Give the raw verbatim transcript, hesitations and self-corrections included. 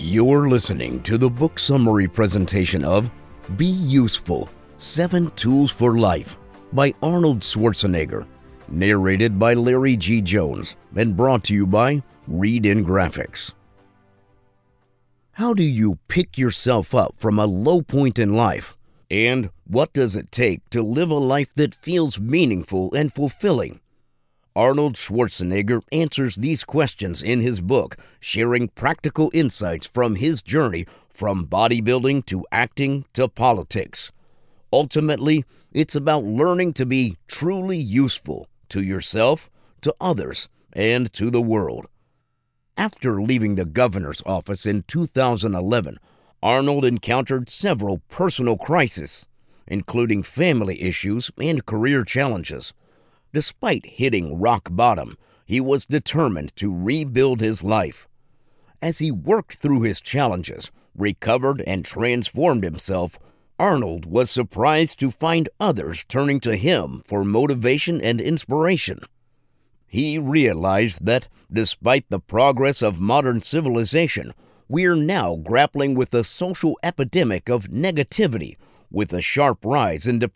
You're listening to the book summary presentation of Be Useful, Seven Tools for Life by Arnold Schwarzenegger, narrated by Larry G. Jones, and brought to you by Read in Graphics. How do you pick yourself up from a low point in life? And what does it take to live a life that feels meaningful and fulfilling? Arnold Schwarzenegger answers these questions in his book, sharing practical insights from his journey from bodybuilding to acting to politics. Ultimately, it's about learning to be truly useful to yourself, to others, and to the world. After leaving the governor's office in two thousand eleven, Arnold encountered several personal crises, including family issues and career challenges. Despite hitting rock bottom, he was determined to rebuild his life. As he worked through his challenges, recovered, and transformed himself, Arnold was surprised to find others turning to him for motivation and inspiration. He realized that, despite the progress of modern civilization, we're now grappling with a social epidemic of negativity, with a sharp rise in depression